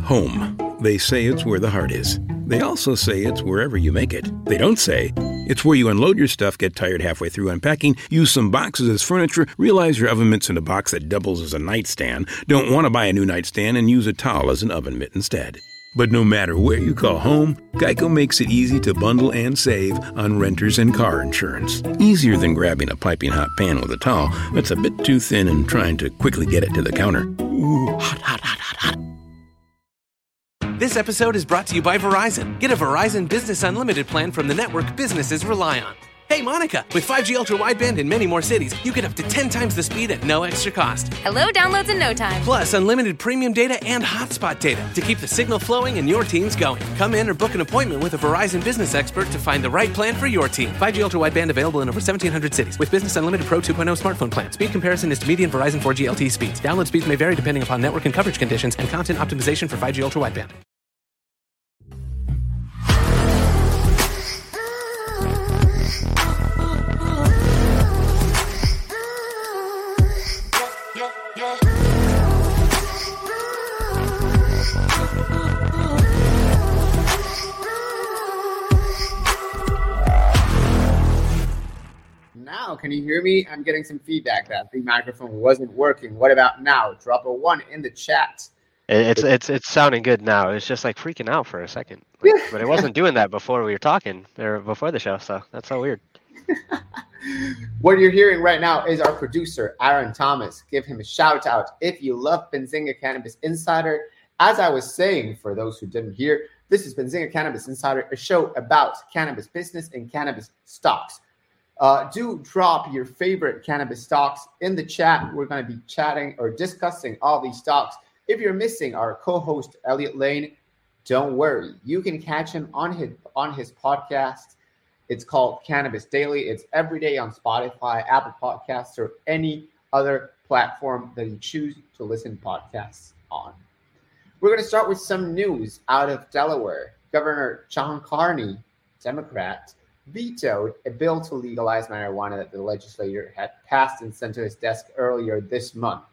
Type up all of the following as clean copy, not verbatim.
Home. They say it's where the heart is. They also say it's wherever you make it. They don't say it's where you unload your stuff, get tired halfway through unpacking, use some boxes as furniture, realize your oven mitt's in a box that doubles as a nightstand, don't want to buy a new nightstand, and use a towel as an oven mitt instead. But no matter where you call home, Geico makes it easy to bundle and save on renters and car insurance. Easier than grabbing a piping hot pan with a towel that's a bit too thin and trying to quickly get it to the counter. Ooh, hot, hot, hot, hot, hot. This episode is brought to you by Verizon. Get a Verizon Business Unlimited plan from the network businesses rely on. Hey, Monica, with 5G Ultra Wideband in many more cities, you get up to 10 times the speed at no extra cost. Hello, downloads in no time. Plus, unlimited premium data and hotspot data to keep the signal flowing and your teams going. Come in or book an appointment with a Verizon business expert to find the right plan for your team. 5G Ultra Wideband available in over 1,700 cities with Business Unlimited Pro 2.0 smartphone plan. Speed comparison is to median Verizon 4G LTE speeds. Download speeds may vary depending upon network and coverage conditions and content optimization for 5G Ultra Wideband. Now, can you hear me? I'm getting some feedback that the microphone wasn't working. What about now? Drop a 1 in the chat. It's sounding good now. It's just like freaking out for a second, like, but it wasn't doing that before we were talking or before the show. So that's so weird. What you're hearing right now is our producer, Aaron Thomas. Give him a shout out if you love Benzinga Cannabis Insider. As I was saying, for those who didn't hear, this is Benzinga Cannabis Insider, a show about cannabis business and cannabis stocks. Do drop your favorite cannabis stocks in the chat. We're going to be chatting or discussing all these stocks. If you're missing our co-host, Elliot Lane, don't worry. You can catch him on his podcast. It's called Cannabis Daily. It's every day on Spotify, Apple Podcasts, or any other platform that you choose to listen to podcasts on. We're going to start with some news out of Delaware. Governor John Carney, Democrat, vetoed a bill to legalize marijuana that the legislature had passed and sent to his desk earlier this month,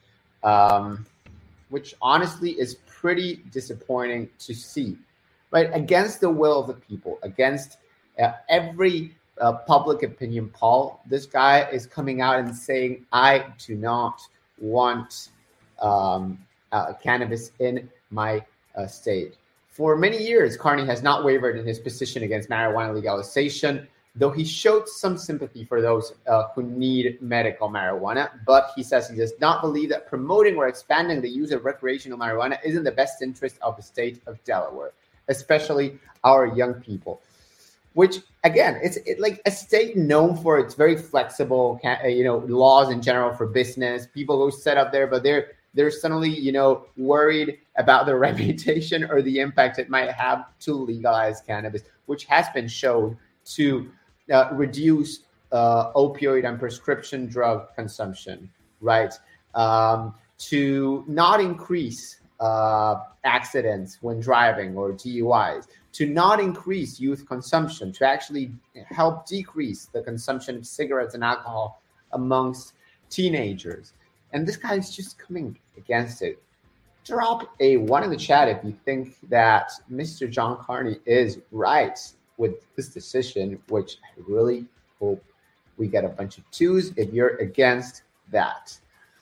which honestly is pretty disappointing to see, right? Against the will of the people, against every public opinion poll, this guy is coming out and saying, I do not want cannabis in my state. For many years, Carney has not wavered in his position against marijuana legalization, though he showed some sympathy for those who need medical marijuana. But he says he does not believe that promoting or expanding the use of recreational marijuana is in the best interest of the state of Delaware, especially our young people. Which, again, it's like a state known for its very flexible, laws in general for business. People go set up there, but they're suddenly, worried about their reputation or the impact it might have to legalize cannabis, which has been shown to reduce opioid and prescription drug consumption, right? To not increase accidents when driving or DUIs, to not increase youth consumption, to actually help decrease the consumption of cigarettes and alcohol amongst teenagers. And this guy is just coming against it. Drop a 1 in the chat if you think that Mr. John Carney is right with this decision, which I really hope we get a bunch of 2s if you're against that.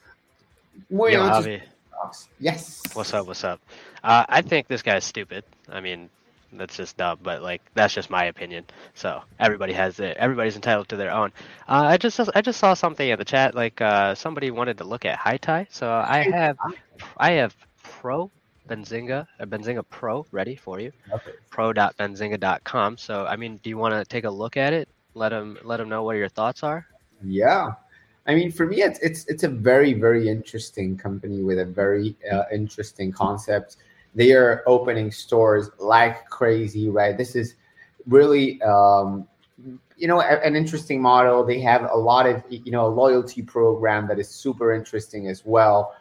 Yes. What's up? I think this guy's stupid. I mean, that's just dumb, but that's just my opinion. So everybody's entitled to their own. I just saw something in the chat, somebody wanted to look at High Tie. So I have Pro Benzinga, a Benzinga Pro ready for you. Okay. Pro.benzinga.com. So I mean, do you want to take a look at it? Let them know what your thoughts are. Yeah. I mean, for me, it's a very, very interesting company with a very interesting concept. They are opening stores like crazy, right? This is really, an interesting model. They have a lot of, a loyalty program that is super interesting as well.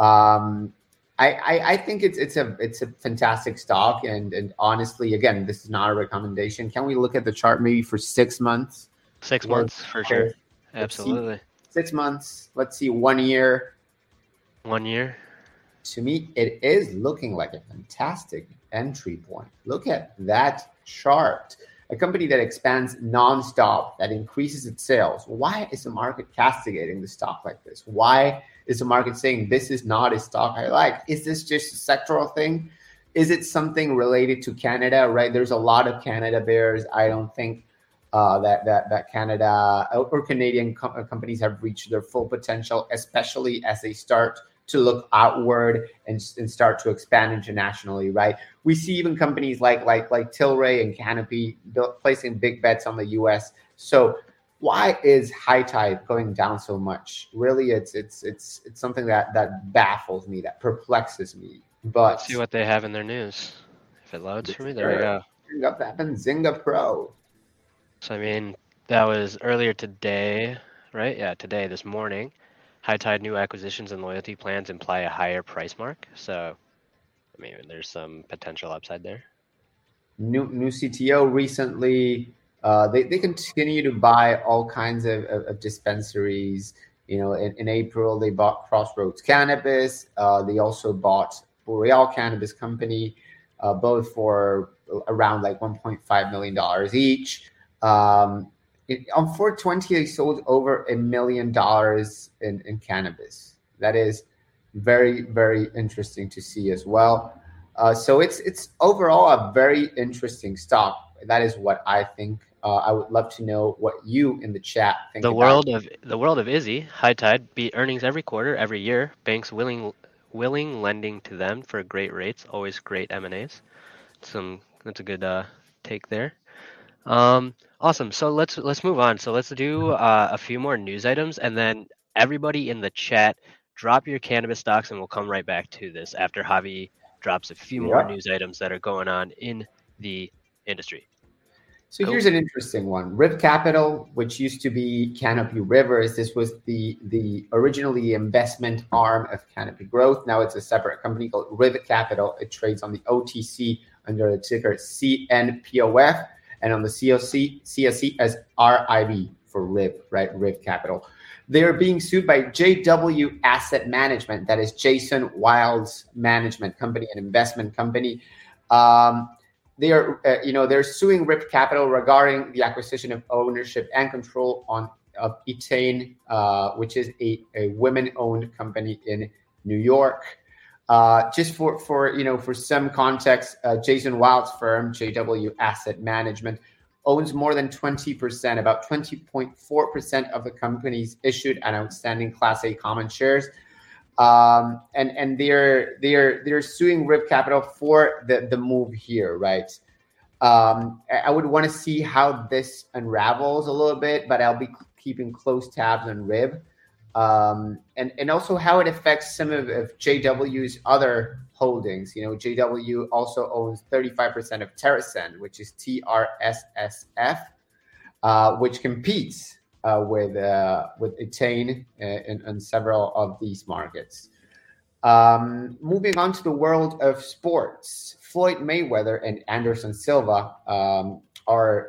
I think it's a fantastic stock, and honestly, again, this is not a recommendation. Can we look at the chart maybe for 6 months? 6 months for sure. Absolutely. 6 months. Let's see, 1 year. 1 year. to me, it is looking like a fantastic entry point. Look at that chart. A company that expands nonstop, that increases its sales. Why is the market castigating the stock like this? Why is the market saying this is not a stock I like? Is this just a sectoral thing? Is it something related to Canada, right? There's a lot of Canada bears. I don't think that Canada or Canadian companies have reached their full potential, especially as they start to look outward and start to expand internationally, right? We see even companies like Tilray and Canopy placing big bets on the U.S. So why is High Tide going down so much? Really, it's something that baffles me, that perplexes me. But let's see what they have in their news. If it loads for me, there we go. Zynga Pro. So I mean, that was earlier today, right? Yeah, today, this morning. High Tide new acquisitions and loyalty plans imply a higher price mark. So, I mean, there's some potential upside there. New CTO recently. They continue to buy all kinds of dispensaries. You know, in April, they bought Crossroads Cannabis. They also bought Boreal Cannabis Company, both for around like $1.5 million each. On 420, they sold over $1 million in cannabis. That is very, very interesting to see as well. So it's overall a very interesting stock. That is what I think. I would love to know what you in the chat think. The world of Izzy, High Tide beat earnings every quarter, every year. Banks willing lending to them for great rates. Always great M&As. That's a good take there. Awesome. So let's move on. So let's do a few more news items, and then everybody in the chat, drop your cannabis stocks, and we'll come right back to this after Javi drops a few more news items that are going on in the industry. So here's an interesting one. Riv Capital, which used to be Canopy Rivers, this was the originally investment arm of Canopy Growth. Now it's a separate company called Riv Capital. It trades on the OTC under the ticker CNPOF. And on the CSE as RIV for RIV, right? RIV Capital. They are being sued by JW Asset Management. That is Jason Wild's management company, an investment company. They are, they're suing RIV Capital regarding the acquisition of ownership and control of Etain, which is a women-owned company in New York. Just for some context, Jason Wild's firm, JW Asset Management, owns more than 20%, about 20.4% of the company's issued and outstanding Class A common shares, and they're suing RIV Capital for the move here, right? I would want to see how this unravels a little bit, but I'll be keeping close tabs on RIV. And also how it affects some of JW's other holdings. You know, JW also owns 35% of TerrAscend, which is TRSSF, which competes with Etain in several of these markets. Moving on to the world of sports, Floyd Mayweather and Anderson Silva are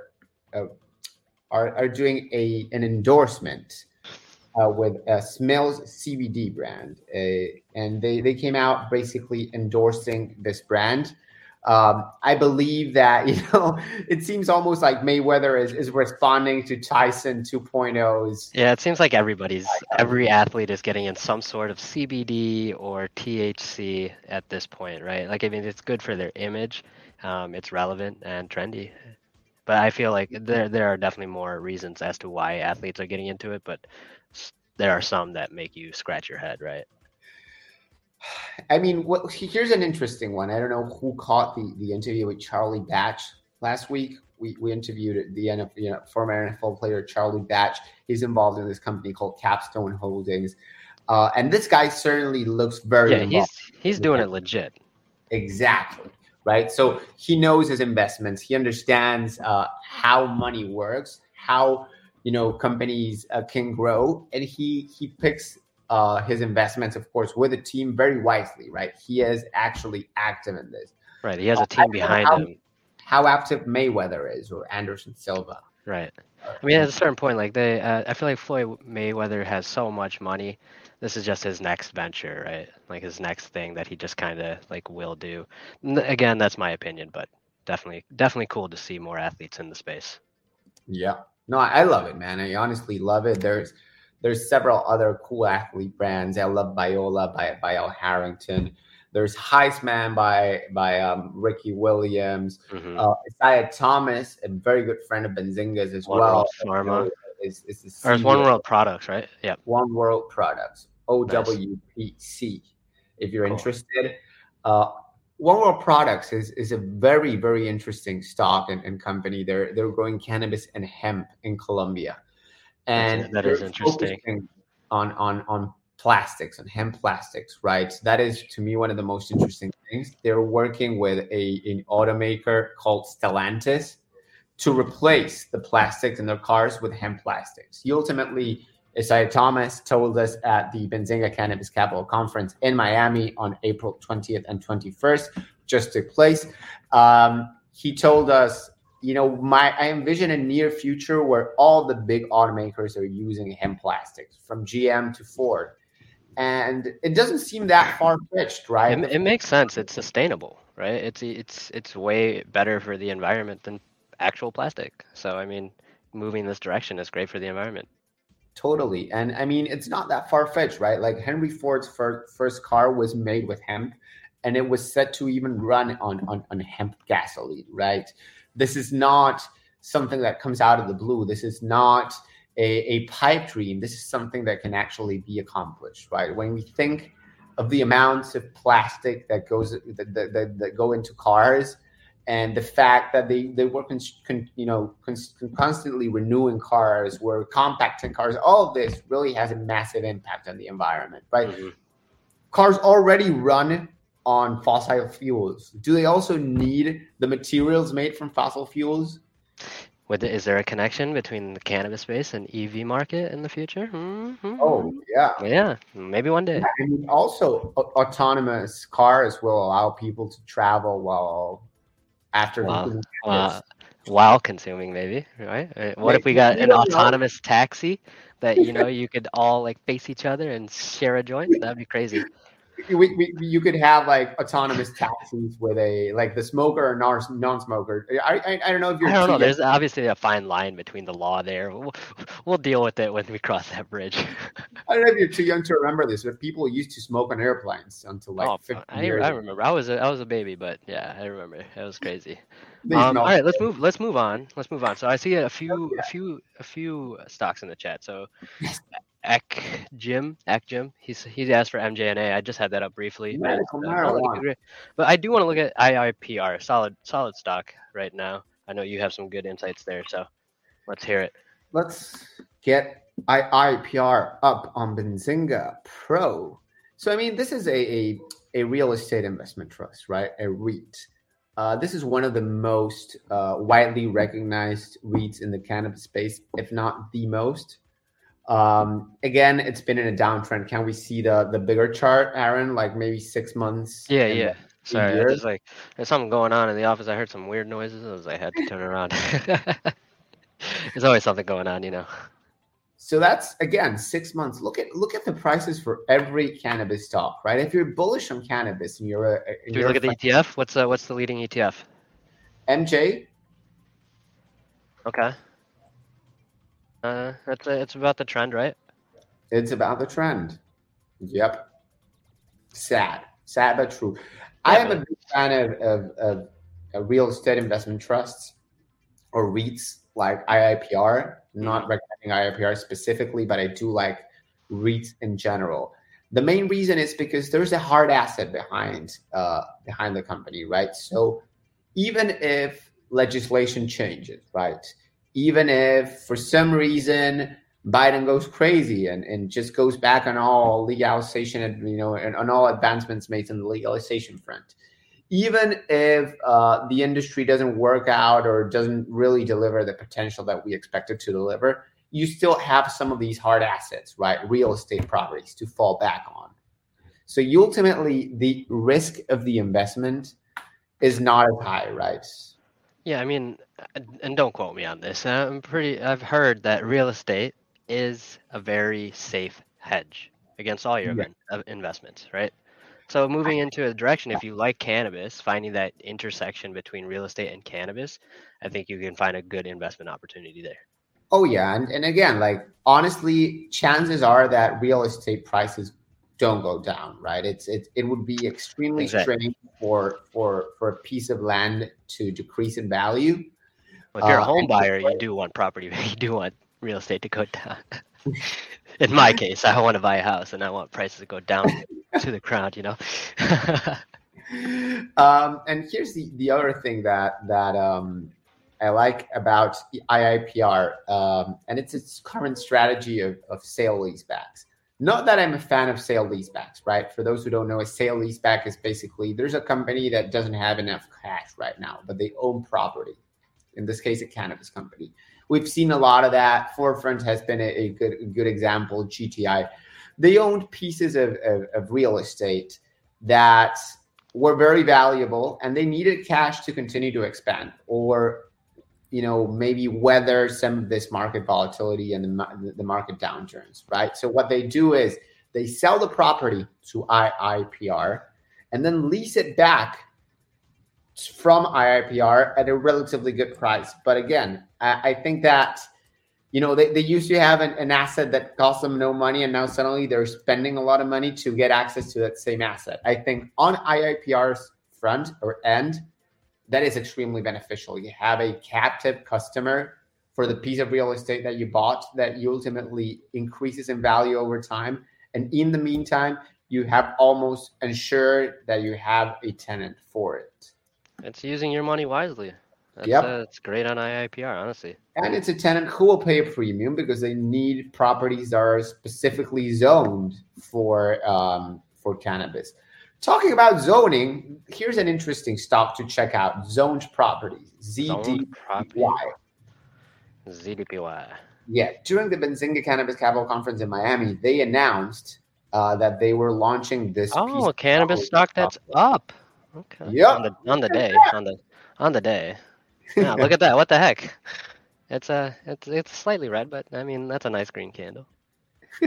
doing an endorsement with Smells CBD brand, and they came out basically endorsing this brand. I believe that, it seems almost like Mayweather is responding to Tyson 2.0's. Yeah, it seems like every athlete is getting in some sort of CBD or THC at this point, right? Like, I mean, it's good for their image. It's relevant and trendy. But I feel like there are definitely more reasons as to why athletes are getting into it, but there are some that make you scratch your head, right? I mean, here's an interesting one. I don't know who caught the interview with Charlie Batch last week. We interviewed the former NFL player Charlie Batch. He's involved in this company called Capstone Holdings, and this guy certainly looks very involved. He's doing it legit. Exactly. Right. So he knows his investments. He understands how money works, how, companies can grow. And he picks his investments, of course, with a team very wisely. Right. He is actually active in this. Right. He has a team behind him. How active Mayweather is, or Anderson Silva. Right. I mean, at a certain point, like I feel like Floyd Mayweather has so much money this is just his next venture, right? Like his next thing that he just kind of like will do. Again, that's my opinion, but definitely cool to see more athletes in the space. Yeah. No, I love it, man. I honestly love it. There's several other cool athlete brands. I love Biola by Al Harrington. There's Heisman by Ricky Williams. Mm-hmm. Isaiah Thomas, a very good friend of Benzinga's as One well. World Pharma. Is or it's One World Products, right? Yeah. One World Products, OWPC. If you're interested, One World Products is a very, very interesting stock and company. They're growing cannabis and hemp in Colombia, and that is interesting. On plastics and hemp plastics, right? That is to me one of the most interesting things. They're working with an automaker called Stellantis to replace the plastics in their cars with hemp plastics. He ultimately, Isaiah Thomas told us at the Benzinga Cannabis Capital Conference in Miami on April 20th and 21st, just took place. He told us, I envision a near future where all the big automakers are using hemp plastics, from GM to Ford. And it doesn't seem that far-fetched, right? It makes sense. It's sustainable, right? It's way better for the environment than actual plastic. So, I mean, moving this direction is great for the environment. Totally. And I mean, it's not that far-fetched, right? Like Henry Ford's first car was made with hemp, and it was set to even run on hemp gasoline, right? This is not something that comes out of the blue. This is not a pipe dream. This is something that can actually be accomplished, right? When we think of the amounts of plastic that go into cars, and the fact that they were constantly renewing cars, were compacting cars, all of this really has a massive impact on the environment, right? Mm-hmm. Cars already run on fossil fuels. Do they also need the materials made from fossil fuels? Is there a connection between the cannabis space and EV market in the future? Mm-hmm. Oh, yeah. Yeah, maybe one day. I mean, also, autonomous cars will allow people to travel while consuming, maybe, right? What if we got an autonomous taxi that, you could all like face each other and share a joint? That'd be crazy. You could have like autonomous taxis with the smoker or non-smoker. I don't know if you're. I don't know. There's obviously a fine line between the law there. We'll deal with it when we cross that bridge. I don't know if you're too young to remember this, but people used to smoke on airplanes until 50 years. I remember. I was a baby, but yeah, I remember. It was crazy. All right, let's move on. So I see a few stocks in the chat. So. Ek Jim, he asked for MJNA. I just had that up briefly. But I do want to look at IIPR, solid stock right now. I know you have some good insights there, so let's hear it. Let's get IIPR up on Benzinga Pro. So I mean, this is a real estate investment trust, right? A REIT. This is one of the most widely recognized REITs in the cannabis space, if not the most. Again, it's been in a downtrend. Can we see the bigger chart, Aaron? Like maybe 6 months? Yeah. Sorry, there's something going on in the office. I heard some weird noises. I had to turn around. There's always something going on, So that's, again, 6 months. Look at the prices for every cannabis stock, right? If you're bullish on cannabis and you're do you look at the ETF? What's the leading ETF? MJ. Okay. It's about the trend, right? It's about the trend. Yep. Sad but true. I am a big fan of real estate investment trusts or REITs like IIPR. Not recommending IIPR specifically, but I do like REITs in general. The main reason is because there's a hard asset behind the company, right? So even if legislation changes, right? Even if for some reason Biden goes crazy and just goes back on all legalization and and on all advancements made in the legalization front, even if the industry doesn't work out or doesn't really deliver the potential that we expect it to deliver, you still have some of these hard assets, right? Real estate properties to fall back on. So ultimately, the risk of the investment is not as high, right? Yeah, I mean, and don't quote me on this. I've heard that real estate is a very safe hedge against all your investments, right? So moving into a direction, if you like cannabis, finding that intersection between real estate and cannabis, I think you can find a good investment opportunity there. Oh yeah, and again, like honestly, chances are that real estate prices don't go down, right? It would be extremely strange for a piece of land to decrease in value. Well, if you're a home buyer, you do want property, you do want real estate to go down. In my case, I want to buy a house and I want prices to go down to the ground, you know. And here's the other thing that I like about IIPR, and it's its current strategy of sale leasebacks. Not that I'm a fan of sale leasebacks, right? For those who don't know, a sale leaseback is basically there's a company that doesn't have enough cash right now, but they own property. In this case, a cannabis company. We've seen a lot of that. Forefront has been a good example. GTI, they owned pieces of real estate that were very valuable, and they needed cash to continue to expand, or maybe weather some of this market volatility and the market downturns, right? So what they do is they sell the property to IIPR and then lease it back from IIPR at a relatively good price. But again, I think that, they used to have an asset that cost them no money, and now suddenly they're spending a lot of money to get access to that same asset. I think on IIPR's front or end, that is extremely beneficial. You have a captive customer for the piece of real estate that you bought that you ultimately increases in value over time. And in the meantime, you have almost ensured that you have a tenant for it. It's using your money wisely. It's great on IIPR, honestly. And it's a tenant who will pay a premium because they need properties that are specifically zoned for cannabis. Talking about zoning, here's an interesting stock to check out. Zoned Properties, ZDPY. ZDPY. Yeah, during the Benzinga Cannabis Capital Conference in Miami, they announced that they were launching this. Oh, a cannabis stock that's up. Okay. Yeah. On the day. Yeah, look at that. What the heck? It's slightly red, but I mean that's a nice green candle. All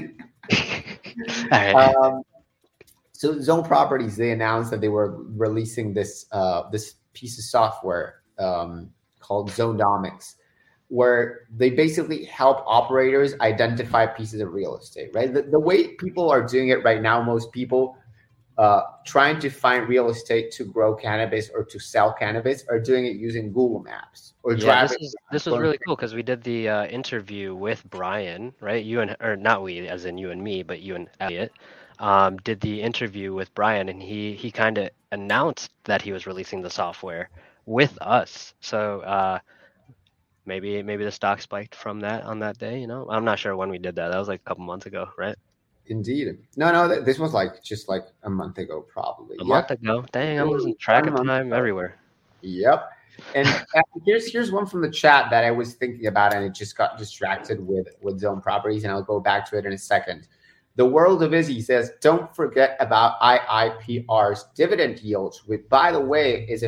right. So Zoned Properties, they announced that they were releasing this piece of software called Zonedomics, where they basically help operators identify pieces of real estate, right? The way people are doing it right now, most people trying to find real estate to grow cannabis or to sell cannabis are doing it using Google Maps or driving. This was really cool because we did the interview with Brian, right? Not we, as in you and me, but you and Elliot. Did the interview with Brian, and he kind of announced that he was releasing the software with us. So maybe the stock spiked from that on that day. I'm not sure when we did that. That was like a couple months ago, right? Indeed. No, this was just like a month ago, probably. A month ago. Dang, I'm losing track of time everywhere. Yep. And here's one from the chat that I was thinking about, and it just got distracted with Zoned Properties, and I'll go back to it in a second. The World of Izzy says, don't forget about IIPR's dividend yields, which, by the way, is a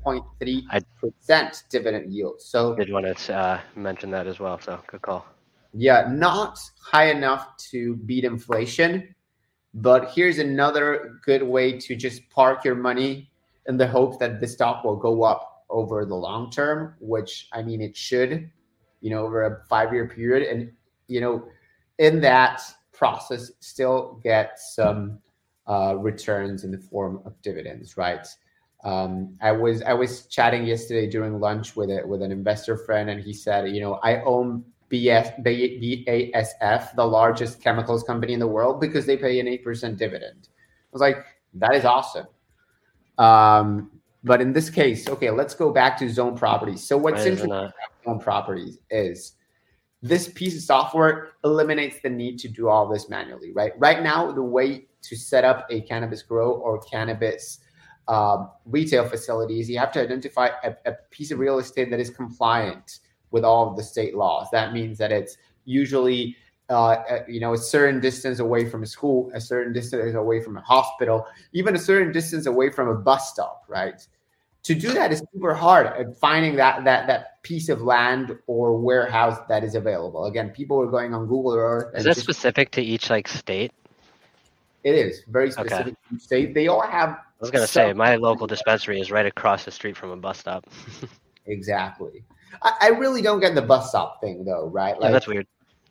5.3% dividend yield. So I did want to mention that as well, so good call. Yeah, not high enough to beat inflation, but here's another good way to just park your money in the hope that the stock will go up over the long term, which, I mean, it should, over a 5-year period. And, in that process, still get some returns in the form of dividends, right? I was chatting yesterday during lunch with an investor friend, and he said, I own BASF, the largest chemicals company in the world, because they pay an 8% dividend. I was like, that is awesome. But in this case, okay, let's go back to Zoned Properties. So what's interesting about Zoned Properties is this piece of software eliminates the need to do all this manually, right? Right now, the way to set up a cannabis grow or cannabis retail facilities, you have to identify a piece of real estate that is compliant with all of the state laws. That means that it's usually a certain distance away from a school, a certain distance away from a hospital, even a certain distance away from a bus stop, right? To do that is super hard at finding that piece of land or warehouse that is available. Again, people are going on Google Earth. Is that specific to each state? It is very Okay. specific to each state. They all have. I was gonna say my local dispensary is right across the street from a bus stop. Exactly. I really don't get the bus stop thing though, right? Yeah, Like, that's weird.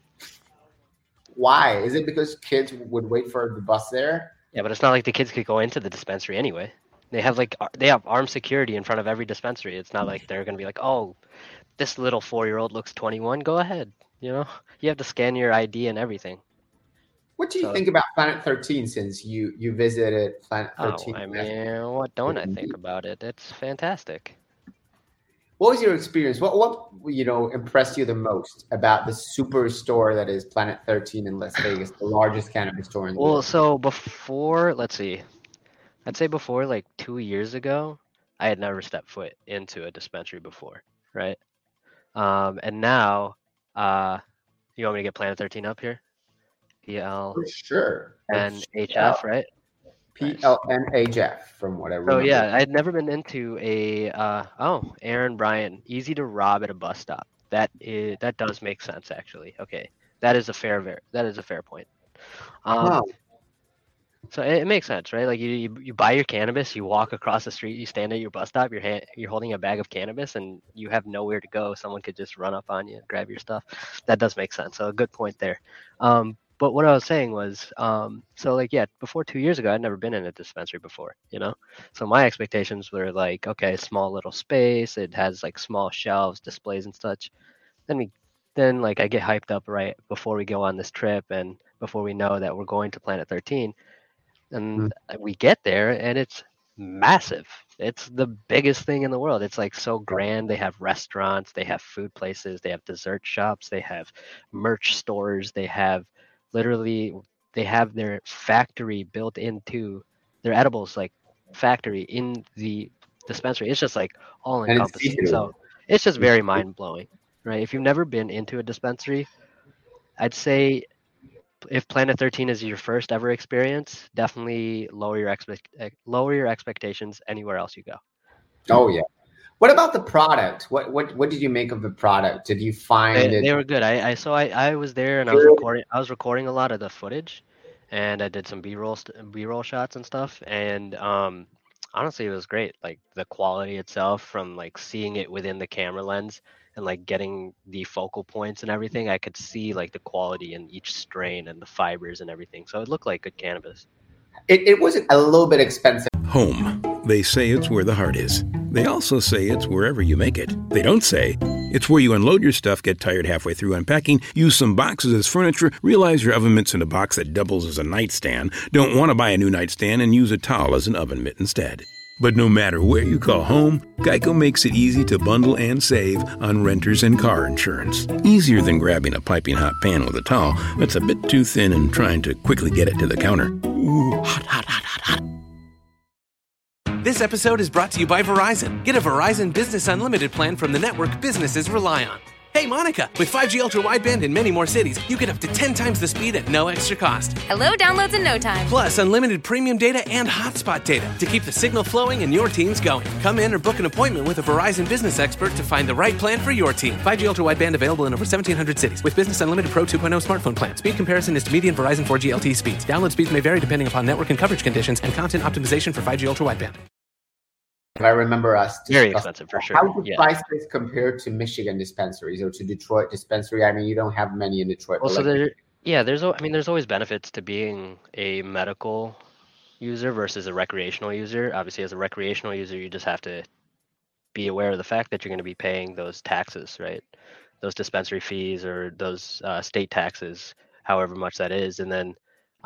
why? Is it because kids would wait for the bus there? Yeah, but it's not like the kids could go into the dispensary anyway. They have armed security in front of every dispensary. It's not like they're gonna be like, oh, this little 4-year-old looks 21. Go ahead. You know, you have to scan your ID and everything. What do you think about Planet 13 since you visited Planet Oh, 13? I mean, what don't I think about it? It's fantastic. What was your experience? What impressed you the most about the superstore that is Planet 13 in Las Vegas, the largest cannabis store in the Well, world? so before, let's see, I'd say before like 2 years ago, I had never stepped foot into a dispensary before, right? And now, you want me to get Planet 13 up here? For sure. PLNHF, right? PLNHF, from what I remember. So yeah, I'd never been into a Aaron Bryan, easy to rob at a bus stop. That does make sense actually. Okay, that is a fair point. Huh. So it makes sense, right? Like you buy your cannabis, you walk across the street, you stand at your bus stop, you're holding a bag of cannabis, and you have nowhere to go. Someone could just run up on you, grab your stuff. That does make sense. So a good point there. But what I was saying was, before 2 years ago, I'd never been in a dispensary before, you know? So my expectations were like, okay, small little space, it has like small shelves, displays and such. Then I get hyped up right before we go on this trip and before we know that we're going to Planet 13. And we get there and it's massive. It's the biggest thing in the world. It's like so grand. They have restaurants, they have food places, they have dessert shops, they have merch stores, they have their factory built into their edibles, like factory in the dispensary. It's just like all encompassing. So it's just very mind blowing, right? If you've never been into a dispensary, I'd say if Planet 13 is your first ever experience, definitely lower your expectations anywhere else you go. Oh yeah. What about the product? What did you make of the product? Did you find They were good. I was there and I was recording a lot of the footage, and I did some B-roll shots and stuff. And honestly, it was great. Like the quality itself, from like seeing it within the camera lens and like getting the focal points and everything, I could see like the quality in each strain and the fibers and everything. So it looked like good cannabis. It was a little bit expensive. Home. They say it's where the heart is. They also say it's wherever you make it. They don't say it's where you unload your stuff, get tired halfway through unpacking, use some boxes as furniture, realize your oven mitt's in a box that doubles as a nightstand, don't want to buy a new nightstand, and use a towel as an oven mitt instead. But no matter where you call home, Geico makes it easy to bundle and save on renters and car insurance. Easier than grabbing a piping hot pan with a towel that's a bit too thin and trying to quickly get it to the counter. Ooh, hot, hot, hot, hot, hot. This episode is brought to you by Verizon. Get a Verizon Business Unlimited plan from the network businesses rely on. Hey, Monica, with 5G Ultra Wideband in many more cities, you get up to 10 times the speed at no extra cost. Hello, downloads in no time. Plus, unlimited premium data and hotspot data to keep the signal flowing and your teams going. Come in or book an appointment with a Verizon business expert to find the right plan for your team. 5G Ultra Wideband available in over 1,700 cities with Business Unlimited Pro 2.0 smartphone plan. Speed comparison is to median Verizon 4G LTE speeds. Download speeds may vary depending upon network and coverage conditions and content optimization for 5G Ultra Wideband. I remember us very expensive for sure. How do prices compare to Michigan dispensaries or to Detroit dispensary? I mean, you don't have many in Detroit. Well, so there's always benefits to being a medical user versus a recreational user. Obviously, as a recreational user, you just have to be aware of the fact that you're going to be paying those taxes, right? Those dispensary fees or those state taxes, however much that is. And then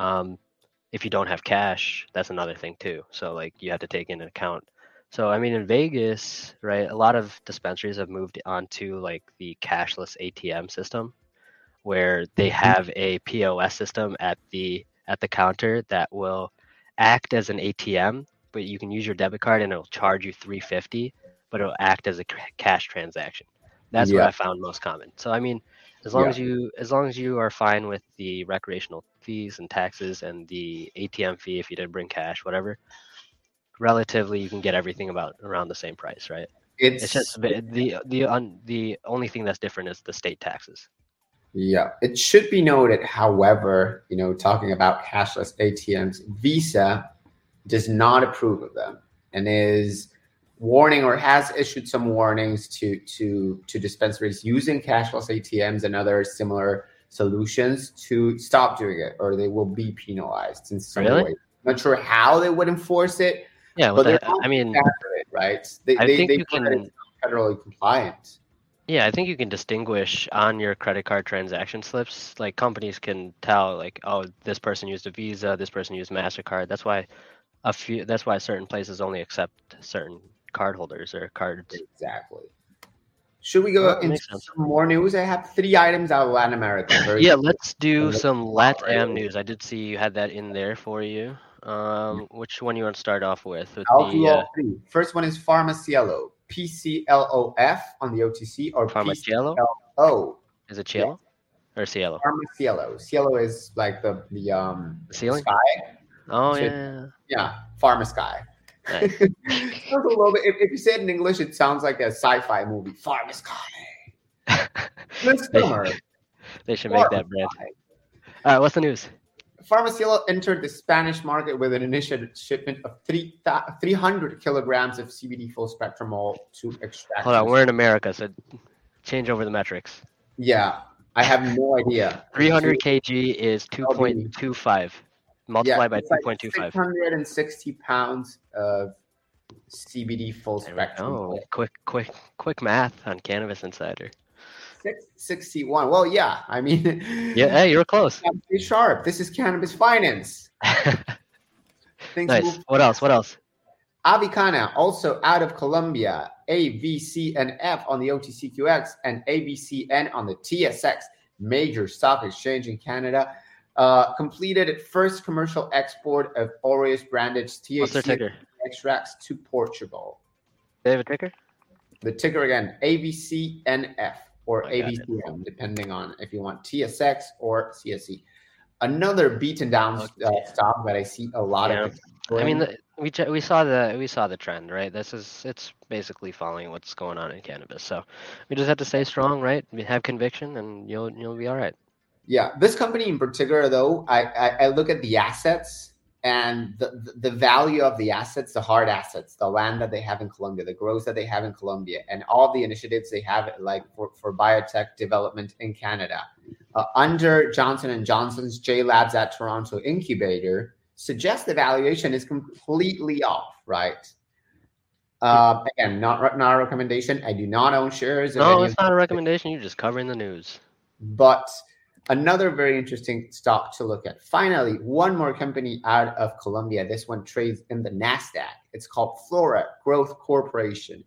if you don't have cash, that's another thing too. So like you have to take into account. So, I mean, in Vegas, right, a lot of dispensaries have moved onto like the cashless ATM system where they have a POS system at the counter that will act as an ATM, but you can use your debit card and it'll charge you $3.50, but it'll act as a cash transaction. That's what I found most common. So, I mean, as long as you are fine with the recreational fees and taxes and the ATM fee if you didn't bring cash, whatever, relatively you can get everything about around the same price, right? It's just the only thing that's different is the state taxes. Yeah, it should be noted, however, talking about cashless ATMs, Visa does not approve of them and is warning or has issued some warnings to dispensaries using cashless ATMs and other similar solutions to stop doing it, or they will be penalized in some way. Not sure how they would enforce it. Yeah, but they're not it, right? They it's federally compliant. Yeah, I think you can distinguish on your credit card transaction slips. Like companies can tell, like, oh, this person used a Visa, this person used MasterCard. That's why certain places only accept certain cardholders or cards. Exactly. Should we go into some more news? I have 3 items out of Latin America. Let's do some LatAm news. I did see you had that in there for you. Which one you want to start off with? I'll do all 3. First one is Pharmacielo. PCLOF on the OTC, or PCLO. Is it Cielo or Cielo? Pharmacielo. Cielo is like the ceiling? Sky. Oh, so, yeah. Pharma Sky. Nice. A little bit, if you say it in English, it sounds like a sci-fi movie. Pharma Sky. They should make that brand. All right, what's the news? Pharmacielo entered the Spanish market with an initial shipment of 300 kilograms of CBD full spectrum oil to extract. Hold on, we're in America, so change over the metrics. Yeah, I have no idea. 300 kg is 2.25. Multiplied by 2.25. 660 pounds of CBD full spectrum. Oh, quick math on Cannabis Insider. 661. Well, yeah. I mean, yeah, you were close. Be sharp. This is Cannabis Finance. Nice. What else? Avicana, also out of Colombia, AVCNF on the OTCQX and AVCN on the TSX, major stock exchange in Canada, completed its first commercial export of Aureus branded THC extracts to Portugal. They have a ticker? The ticker again, AVCNF. Or AVCM, depending on if you want TSX or CSE. Another beaten down stock that I see a lot of. I mean, we saw the trend, right? It's basically following what's going on in cannabis. So we just have to stay strong, right? We have conviction, and you'll be all right. Yeah, this company in particular, though, I look at the assets and the value of the assets, the hard assets, the land that they have in Colombia, the growth that they have in Colombia, and all the initiatives they have, like for biotech development in Canada, under Johnson & Johnson's J Labs at Toronto incubator, suggests the valuation is completely off, right? Again, not a recommendation. I do not own shares. No, it's not a recommendation. You're just covering the news. But another very interesting stock to look at. Finally, one more company out of Colombia. This one trades in the NASDAQ. It's called Flora Growth Corporation,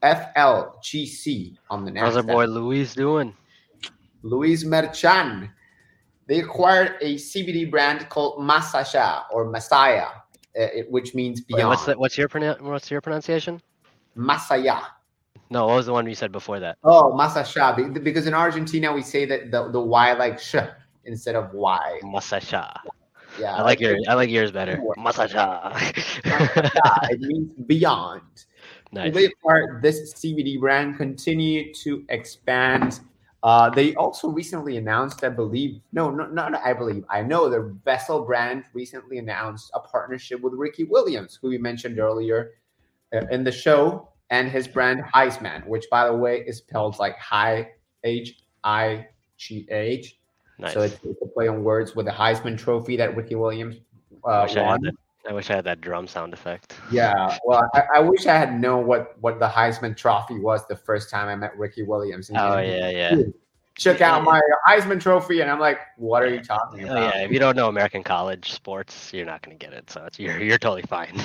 FLGC on the NASDAQ. How's our boy Luis doing? Luis Merchan. They acquired a CBD brand called Masaya or Masaya, which means beyond. Wait, what's your pronunciation? Masaya. No, what was the one you said before that? Oh, Masaya, because in Argentina we say that the Y like sh instead of Y. Masaya. Yeah, I like yours better. Masaya. It means beyond. Nice. They acquired this CBD brand, continue to expand. They also recently announced, I know the Vessel brand recently announced a partnership with Ricky Williams, who we mentioned earlier in the show, and his brand Heisman, which, by the way, is spelled like high, H-I-G-H. Nice. So it's a play on words with the Heisman Trophy that Ricky Williams won. I wish I had that drum sound effect. Yeah, well, I wish I had known what the Heisman Trophy was the first time I met Ricky Williams. Yeah. Check out my Heisman Trophy, and I'm like, what are you talking about? Yeah, if you don't know American college sports, you're not going to get it. So you're totally fine.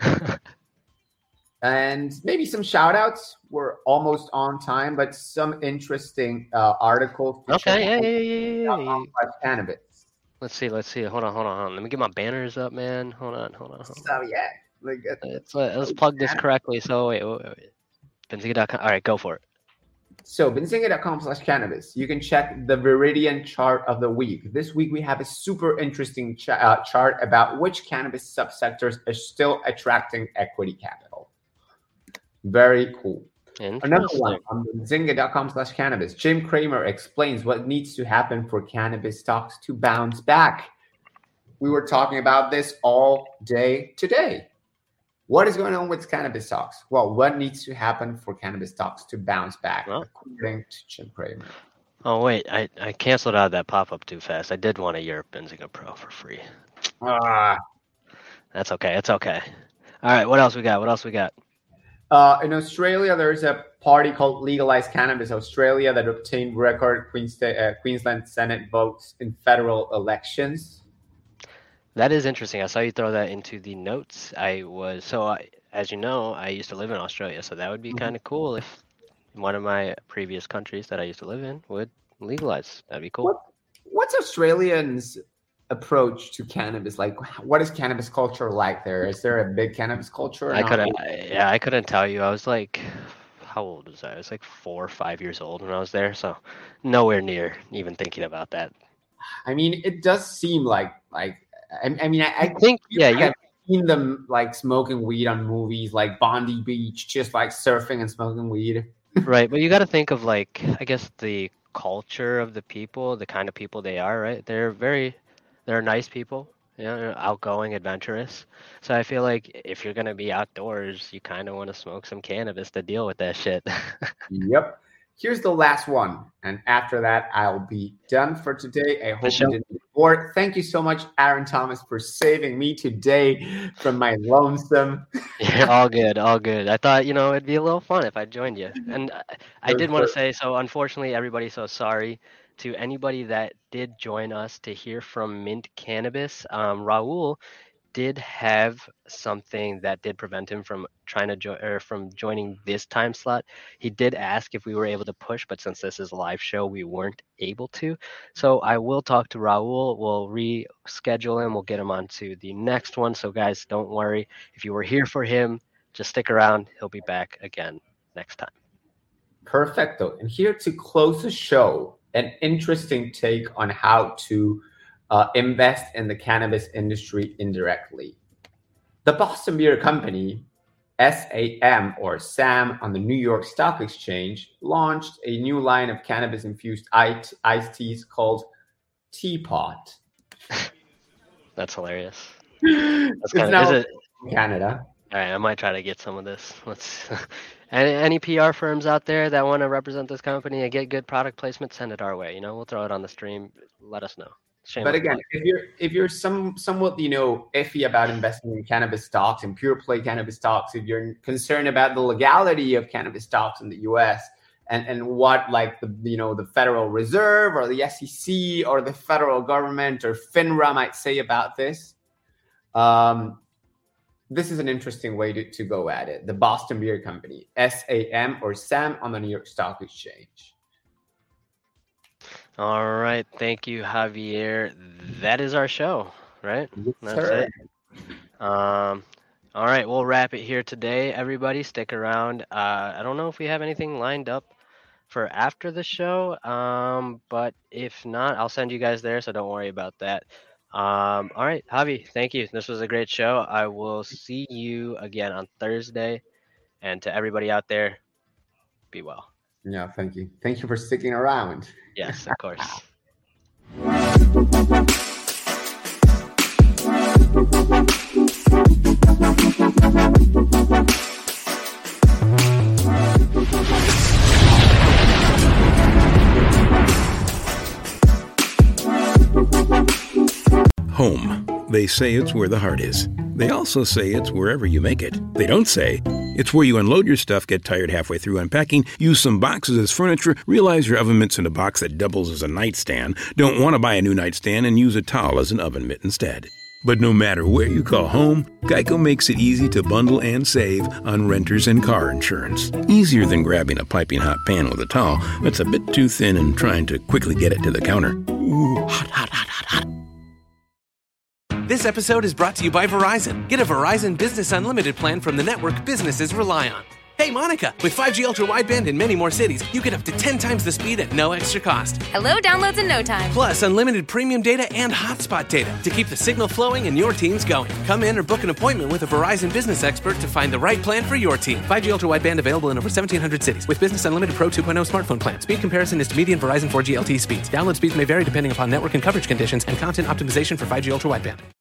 And maybe some shout outs. We're almost on time, but some interesting articles. Okay, yeah. Cannabis. Let's see. Hold on. Let me get my banners up, man. Hold on. So yeah, let's plug this correctly. So wait. Benzinga.com. All right, go for it. So benzinga.com/cannabis. You can check the Viridian chart of the week. This week we have a super interesting chart about which cannabis subsectors are still attracting equity capital. Very cool. Another one on Zynga.com/cannabis. Jim Cramer explains what needs to happen for cannabis stocks to bounce back. We were talking about this all day today. What is going on with cannabis stocks? Well, what needs to happen for cannabis stocks to bounce back, according to Jim Cramer? Oh, wait, I canceled out that pop-up too fast. I did want a year of Benzinga Pro for free. That's okay. It's okay. All right, what else we got? In Australia, there's a party called Legalize Cannabis Australia that obtained record Queensland Senate votes in federal elections. That is interesting. I saw you throw that into the notes. As you know, I used to live in Australia, so that would be kind of cool if one of my previous countries that I used to live in would legalize. That'd be cool. What's Australians' approach to cannabis? Like, what is cannabis culture like there? Is there a big cannabis culture? I couldn't tell you. I was like, how old was I? I was like 4 or 5 years old when I was there, so nowhere near even thinking about that. I mean, it does seem like I think I've seen them like smoking weed on movies, like Bondi Beach, just like surfing and smoking weed. Right, but you got to think of like, I guess the culture of the people, the kind of people they are, right? They're nice people, they're outgoing, adventurous. So I feel like if you're going to be outdoors, you kind of want to smoke some cannabis to deal with that shit. Yep. Here's the last one. And after that, I'll be done for today. I hope you didn't get bored. Thank you so much, Aaron Thomas, for saving me today from my lonesome. Yeah, all good. I thought, it'd be a little fun if I joined you. And I did want to say, so unfortunately, everybody's so sorry to anybody that did join us to hear from Mint Cannabis. Raul did have something that did prevent him from from joining this time slot. He did ask if we were able to push, but since this is a live show, we weren't able to. So I will talk to Raul. We'll reschedule him. We'll get him on to the next one. So guys, don't worry. If you were here for him, just stick around. He'll be back again next time. Perfecto. And here to close the show, an interesting take on how to invest in the cannabis industry indirectly. The Boston Beer Company, SAM or SAM on the New York Stock Exchange, launched a new line of cannabis-infused iced teas called Teapot. That's hilarious. It's now in Canada. All right, I might try to get some of this. Any PR firms out there that want to represent this company and get good product placement, send it our way. We'll throw it on the stream. Let us know. But again, if you're somewhat iffy about investing in cannabis stocks and pure play cannabis stocks, if you're concerned about the legality of cannabis stocks in the U.S. and what like the Federal Reserve or the SEC or the federal government or FINRA might say about this, this is an interesting way to go at it. The Boston Beer Company, SAM or SAM on the New York Stock Exchange. All right. Thank you, Javier. That is our show, right? Yes, That's sir. it. All right. We'll wrap it here today. Everybody stick around. I don't know if we have anything lined up for after the show, but if not, I'll send you guys there, so don't worry about that. All right, Javi, thank you. This was a great show. I will see you again on Thursday. And to everybody out there, be well. Yeah, thank you. Thank you for sticking around. Yes, of course. Home. They say it's where the heart is. They also say it's wherever you make it. They don't say it's where you unload your stuff, get tired halfway through unpacking, use some boxes as furniture, realize your oven mitt's in a box that doubles as a nightstand, don't want to buy a new nightstand, and use a towel as an oven mitt instead. But no matter where you call home, Geico makes it easy to bundle and save on renters and car insurance. Easier than grabbing a piping hot pan with a towel that's a bit too thin and trying to quickly get it to the counter. Ooh, hot, hot, hot, hot, hot. This episode is brought to you by Verizon. Get a Verizon Business Unlimited plan from the network businesses rely on. Hey, Monica, with 5G Ultra Wideband in many more cities, you get up to 10 times the speed at no extra cost. Hello, downloads in no time. Plus, unlimited premium data and hotspot data to keep the signal flowing and your teams going. Come in or book an appointment with a Verizon business expert to find the right plan for your team. 5G Ultra Wideband available in over 1,700 cities with Business Unlimited Pro 2.0 smartphone plan. Speed comparison is to median Verizon 4G LTE speeds. Download speeds may vary depending upon network and coverage conditions and content optimization for 5G Ultra Wideband.